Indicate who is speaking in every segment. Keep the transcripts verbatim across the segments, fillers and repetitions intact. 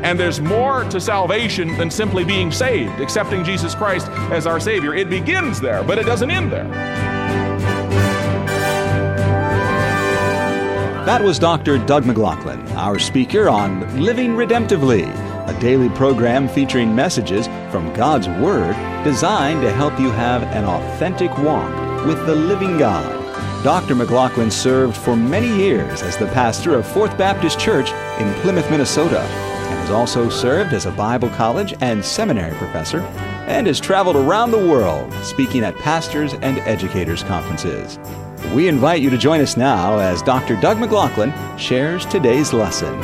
Speaker 1: And there's more to salvation than simply being saved, accepting Jesus Christ as our Savior. It begins there, but it doesn't end there.
Speaker 2: That was Doctor Doug McLaughlin, our speaker on Living Redemptively, a daily program featuring messages from God's Word designed to help you have an authentic walk with the living God. Doctor McLaughlin served for many years as the pastor of Fourth Baptist Church in Plymouth, Minnesota, and has also served as a Bible college and seminary professor, and has traveled around the world speaking at pastors' and educators' conferences. We invite you to join us now as Doctor Doug McLaughlin shares today's lesson.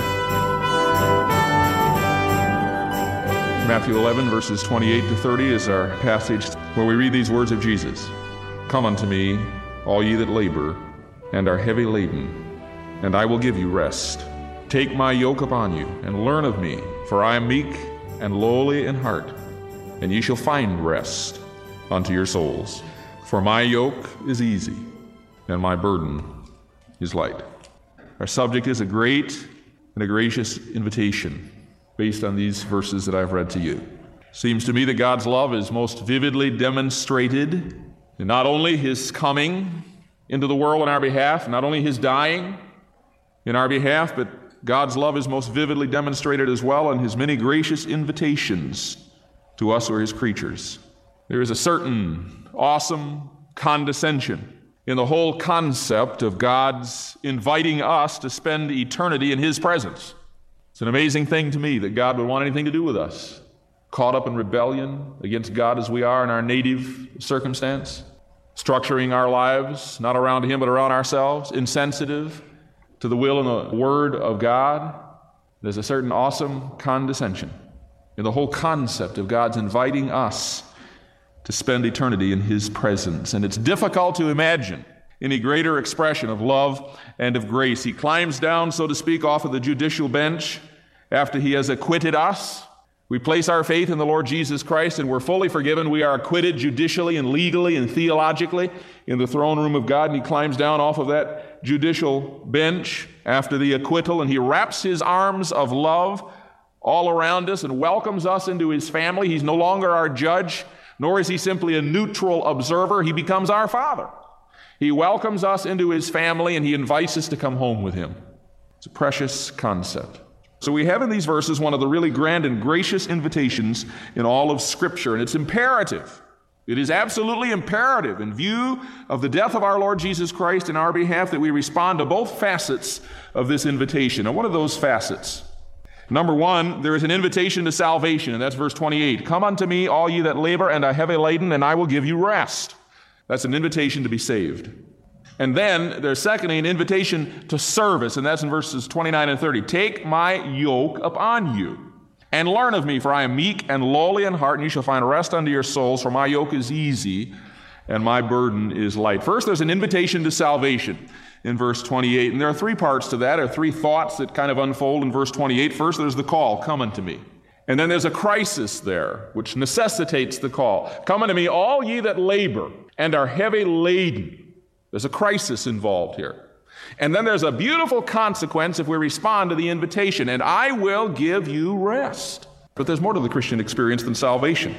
Speaker 1: Matthew eleven, verses twenty-eight to thirty is our passage where we read these words of Jesus. Come unto me, all ye that labor and are heavy laden, and I will give you rest. Take my yoke upon you, and learn of me, for I am meek and lowly in heart, and ye shall find rest unto your souls. For my yoke is easy, and my burden is light. Our subject is a great and a gracious invitation based on these verses that I've read to you. Seems to me that God's love is most vividly demonstrated in not only His coming into the world on our behalf, not only His dying in our behalf, but God's love is most vividly demonstrated as well in His many gracious invitations to us who are His creatures. There is a certain awesome condescension in the whole concept of God's inviting us to spend eternity in His presence. It's an amazing thing to me that God would want anything to do with us, caught up in rebellion against God as we are in our native circumstance, structuring our lives not around Him but around ourselves, insensitive to the will and the word of God. There's a certain awesome condescension in the whole concept of God's inviting us to spend eternity in His presence. And it's difficult to imagine any greater expression of love and of grace. He climbs down, so to speak, off of the judicial bench after He has acquitted us. We place our faith in the Lord Jesus Christ and we're fully forgiven. We are acquitted judicially and legally and theologically in the throne room of God. And He climbs down off of that judicial bench after the acquittal, and He wraps His arms of love all around us and welcomes us into His family. He's no longer our judge, nor is He simply a neutral observer. He becomes our Father. He welcomes us into His family and He invites us to come home with Him. It's a precious concept. So we have in these verses one of the really grand and gracious invitations in all of Scripture, and it's imperative. It is absolutely imperative in view of the death of our Lord Jesus Christ in our behalf that we respond to both facets of this invitation. And what are those facets? Number one, there is an invitation to salvation, and that's verse twenty-eight. Come unto me, all ye that labor and are heavy laden, and I will give you rest. That's an invitation to be saved. And then there's secondly an invitation to service, and that's in verses twenty-nine and thirty. Take my yoke upon you, and learn of me, for I am meek and lowly in heart, and you shall find rest unto your souls, for my yoke is easy, and my burden is light. First, there's an invitation to salvation in verse twenty-eight, and there are three parts to that, or three thoughts that kind of unfold in verse twenty-eight. First, there's the call, come unto me. And then there's a crisis there, which necessitates the call. Come unto me, all ye that labor and are heavy laden. There's a crisis involved here. And then there's a beautiful consequence if we respond to the invitation, and I will give you rest. But there's more to the Christian experience than salvation.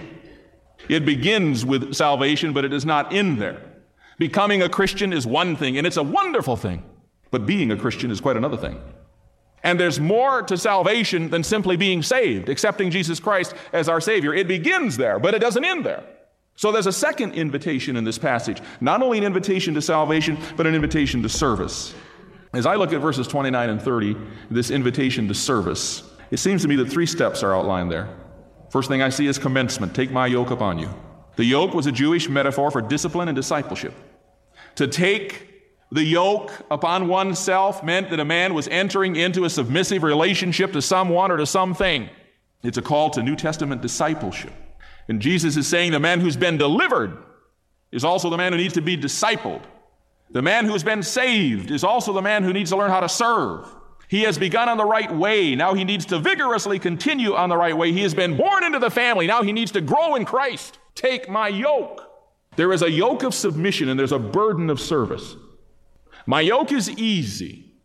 Speaker 1: It begins with salvation, but it is not in there. Becoming a Christian is one thing, and it's a wonderful thing. But being a Christian is quite another thing. And there's more to salvation than simply being saved, accepting Jesus Christ as our Savior. It begins there, but it doesn't end there. So there's a second invitation in this passage. Not only an invitation to salvation, but an invitation to service. As I look at verses twenty-nine and thirty, this invitation to service, it seems to me that three steps are outlined there. First thing I see is commencement. Take my yoke upon you. The yoke was a Jewish metaphor for discipline and discipleship. To take the yoke upon oneself meant that a man was entering into a submissive relationship to someone or to something. It's a call to New Testament discipleship. And Jesus is saying the man who's been delivered is also the man who needs to be discipled. The man who's been saved is also the man who needs to learn how to serve. He has begun on the right way. Now he needs to vigorously continue on the right way. He has been born into the family. Now he needs to grow in Christ. Take my yoke. There is a yoke of submission and there's a burden of service. My yoke is easy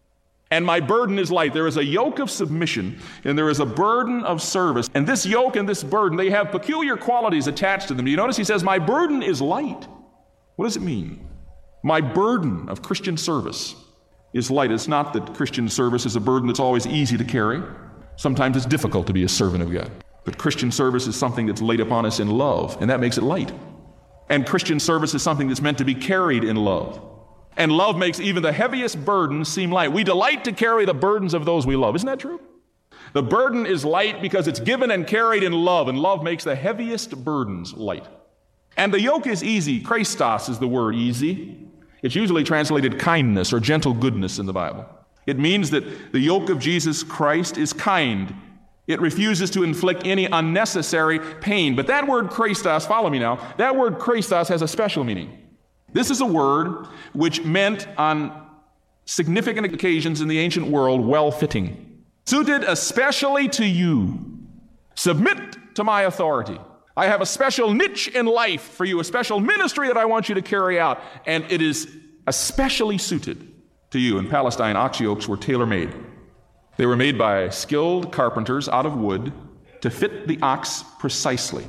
Speaker 1: And my burden is light. There is a yoke of submission, and there is a burden of service. And this yoke and this burden, they have peculiar qualities attached to them. You notice he says, my burden is light. What does it mean? My burden of Christian service is light. It's not that Christian service is a burden that's always easy to carry. Sometimes it's difficult to be a servant of God. But Christian service is something that's laid upon us in love, and that makes it light. And Christian service is something that's meant to be carried in love. And love makes even the heaviest burdens seem light. We delight to carry the burdens of those we love. Isn't that true? The burden is light because it's given and carried in love, and love makes the heaviest burdens light. And the yoke is easy. Christos is the word, easy. It's usually translated kindness or gentle goodness in the Bible. It means that the yoke of Jesus Christ is kind. It refuses to inflict any unnecessary pain. But that word Christos, follow me now, that word Christos has a special meaning. This is a word which meant on significant occasions in the ancient world, well-fitting. Suited especially to you. Submit to my authority. I have a special niche in life for you, a special ministry that I want you to carry out, and it is especially suited to you. In Palestine, ox yokes were tailor-made. They were made by skilled carpenters out of wood to fit the ox precisely.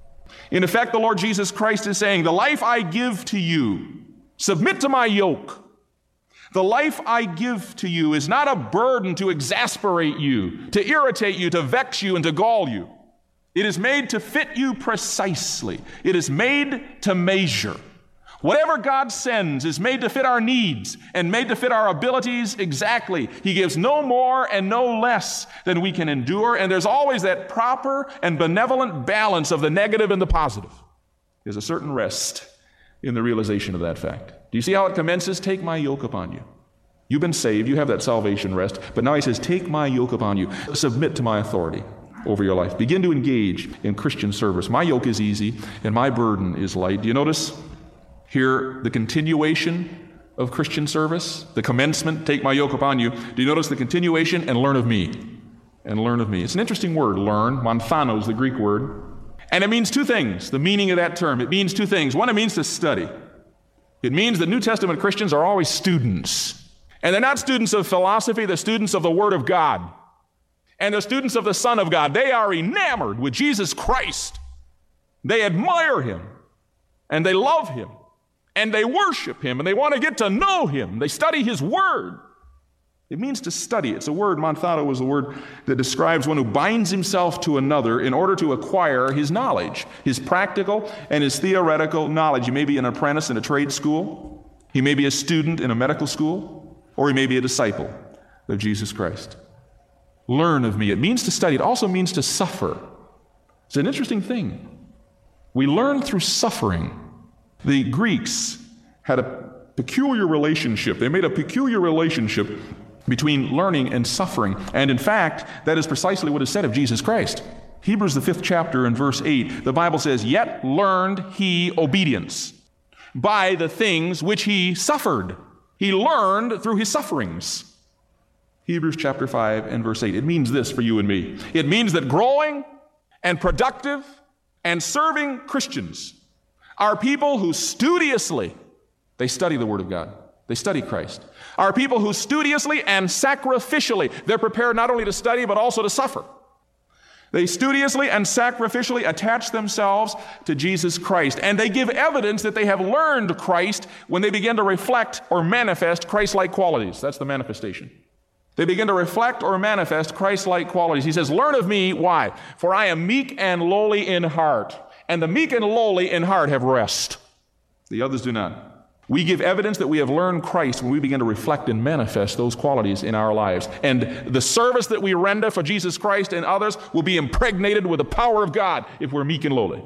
Speaker 1: In effect, the Lord Jesus Christ is saying, the life I give to you, submit to my yoke. The life I give to you is not a burden to exasperate you, to irritate you, to vex you, and to gall you. It is made to fit you precisely. It is made to measure. Whatever God sends is made to fit our needs and made to fit our abilities exactly. He gives no more and no less than we can endure, and there's always that proper and benevolent balance of the negative and the positive. There's a certain rest in the realization of that fact. Do you see how it commences? Take my yoke upon you. You've been saved. You have that salvation rest. But now he says, take my yoke upon you. Submit to my authority over your life. Begin to engage in Christian service. My yoke is easy and my burden is light. Do you notice here the continuation of Christian service? The commencement, take my yoke upon you. Do you notice the continuation? And learn of me. And learn of me. It's an interesting word, learn. Monthano is the Greek word. And it means two things, the meaning of that term. It means two things. One, it means to study. It means that New Testament Christians are always students. And they're not students of philosophy, they're students of the Word of God. And they're students of the Son of God. They are enamored with Jesus Christ. They admire Him. And they love Him. And they worship Him. And they want to get to know Him. They study His Word. It means to study. It's a word, Monthano was a word that describes one who binds himself to another in order to acquire his knowledge, his practical and his theoretical knowledge. He may be an apprentice in a trade school. He may be a student in a medical school. Or he may be a disciple of Jesus Christ. Learn of me. It means to study. It also means to suffer. It's an interesting thing. We learn through suffering. The Greeks had a peculiar relationship. They made a peculiar relationship between learning and suffering. And in fact, that is precisely what is said of Jesus Christ. Hebrews, the fifth chapter and verse eight, the Bible says, yet learned he obedience by the things which he suffered. He learned through his sufferings. Hebrews chapter five and verse eight. It means this for you and me. It means that growing and productive and serving Christians are people who studiously, they study the Word of God. They study Christ. Are people who studiously and sacrificially, they're prepared not only to study but also to suffer. They studiously and sacrificially attach themselves to Jesus Christ, and they give evidence that they have learned Christ when they begin to reflect or manifest Christ-like qualities. That's the manifestation. They begin to reflect or manifest Christ-like qualities. He says, learn of me, why? For I am meek and lowly in heart, and the meek and lowly in heart have rest. The others do not. We give evidence that we have learned Christ when we begin to reflect and manifest those qualities in our lives. And the service that we render for Jesus Christ and others will be impregnated with the power of God if we're meek and lowly.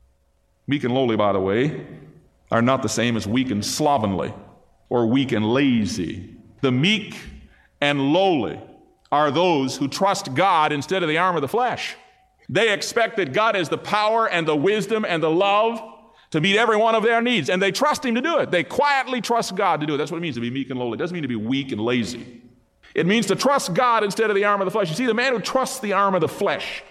Speaker 1: Meek and lowly, by the way, are not the same as weak and slovenly or weak and lazy. The meek and lowly are those who trust God instead of the arm of the flesh. They expect that God has the power and the wisdom and the love to meet every one of their needs, and they trust Him to do it. They quietly trust God to do it. That's what it means to be meek and lowly. It doesn't mean to be weak and lazy. It means to trust God instead of the arm of the flesh. You see, the man who trusts the arm of the flesh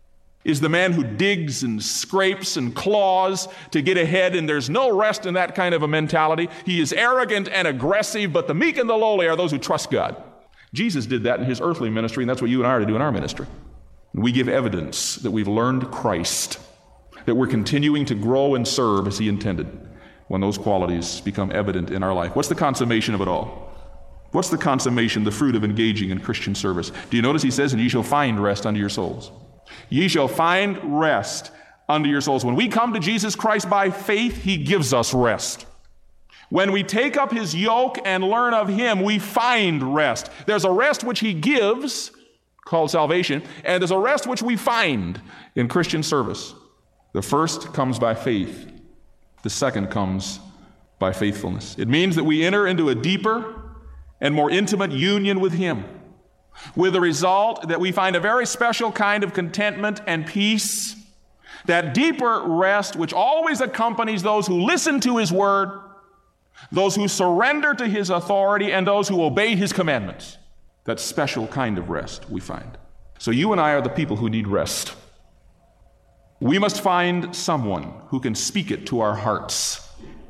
Speaker 1: is the man who digs and scrapes and claws to get ahead, and there's no rest in that kind of a mentality. He is arrogant and aggressive, but the meek and the lowly are those who trust God. Jesus did that in his earthly ministry, and that's what you and I are to do in our ministry. We give evidence that we've learned Christ, that we're continuing to grow and serve as he intended when those qualities become evident in our life. What's the consummation of it all? What's the consummation, the fruit of engaging in Christian service? Do you notice he says, and ye shall find rest unto your souls. Ye shall find rest unto your souls. When we come to Jesus Christ by faith, he gives us rest. When we take up his yoke and learn of him, we find rest. There's a rest which he gives, called salvation, and there's a rest which we find in Christian service. The first comes by faith. The second comes by faithfulness. It means that we enter into a deeper and more intimate union with him, with the result that we find a very special kind of contentment and peace, that deeper rest which always accompanies those who listen to his word, those who surrender to his authority, and those who obey his commandments. That special kind of rest we find. So you and I are the people who need rest. We must find someone who can speak it to our hearts.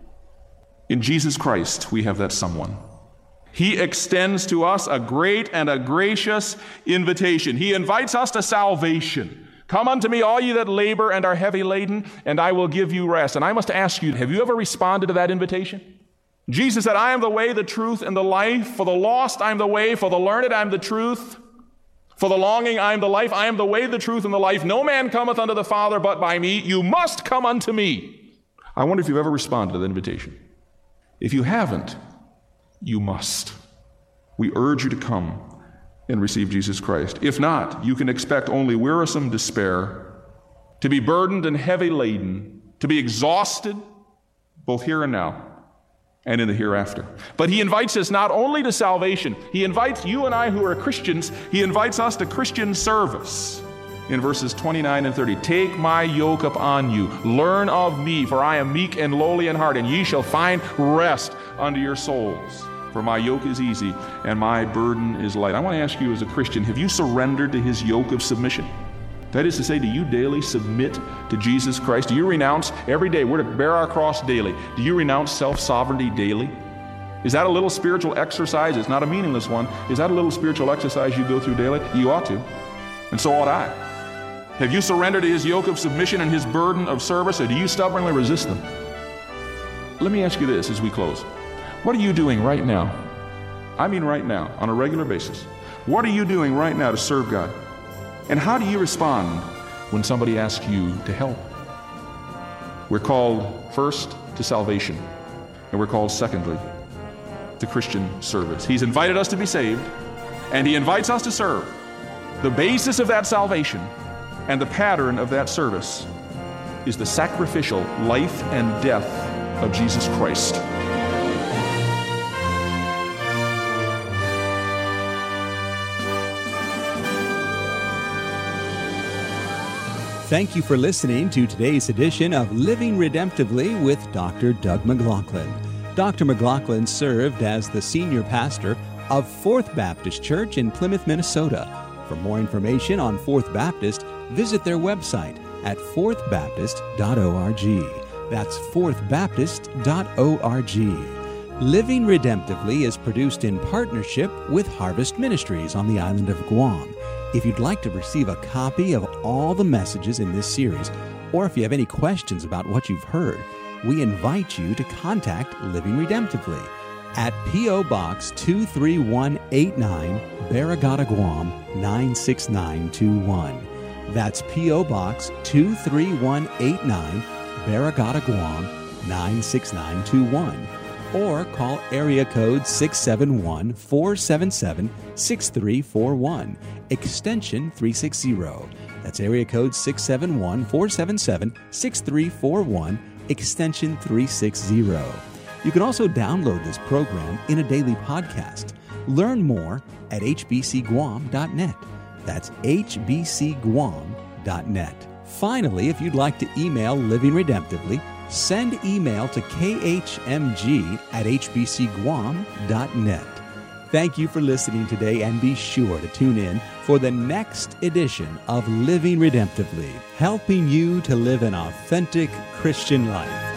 Speaker 1: In Jesus Christ, we have that someone. He extends to us a great and a gracious invitation. He invites us to salvation. Come unto me, all ye that labor and are heavy laden, and I will give you rest. And I must ask you, have you ever responded to that invitation? Jesus said, I am the way, the truth, and the life. For the lost, I am the way. For the learned, I am the truth. For the longing, I am the life. I am the way, the truth, and the life. No man cometh unto the Father but by me. You must come unto me. I wonder if you've ever responded to that invitation. If you haven't, you must. We urge you to come and receive Jesus Christ. If not, you can expect only wearisome despair, to be burdened and heavy laden, to be exhausted, both here and now, and in the hereafter. But he invites us not only to salvation, he invites you and I who are Christians, he invites us to Christian service. In verses twenty-nine and thirty, take my yoke upon you, learn of me, for I am meek and lowly in heart, and ye shall find rest unto your souls. For my yoke is easy and my burden is light. I want to ask you as a Christian, have you surrendered to his yoke of submission? That is to say, do you daily submit to Jesus Christ? Do you renounce every day? We're to bear our cross daily. Do you renounce self-sovereignty daily? Is that a little spiritual exercise? It's not a meaningless one. Is that a little spiritual exercise you go through daily? You ought to. And so ought I. Have you surrendered to his yoke of submission and his burden of service, or do you stubbornly resist them? Let me ask you this as we close. What are you doing right now? I mean right now, on a regular basis. What are you doing right now to serve God? And how do you respond when somebody asks you to help? We're called first to salvation, and we're called secondly to Christian service. He's invited us to be saved, and he invites us to serve. The basis of that salvation and the pattern of that service is the sacrificial life and death of Jesus Christ.
Speaker 2: Thank you for listening to today's edition of Living Redemptively with Doctor Doug McLaughlin. Doctor McLaughlin served as the senior pastor of Fourth Baptist Church in Plymouth, Minnesota. For more information on Fourth Baptist, visit their website at fourth baptist dot org. That's fourth baptist dot org. Living Redemptively is produced in partnership with Harvest Ministries on the island of Guam. If you'd like to receive a copy of all the messages in this series, or if you have any questions about what you've heard, we invite you to contact Living Redemptively at P O. Box two three one eight nine, Barragata, Guam nine six nine two one. That's P O. Box two three one eight nine, Barragata, Guam nine six nine two one. Or call area code six seven one, four seven seven, six three four one, extension three sixty. That's area code six seven one, four seven seven, six three four one, extension three sixty. You can also download this program in a daily podcast. Learn more at h b c guam dot net. That's h b c guam dot net. Finally, if you'd like to email Living Redemptively, send email to k h m g at h b c guam dot net. Thank you for listening today, and be sure to tune in for the next edition of Living Redemptively, helping you to live an authentic Christian life.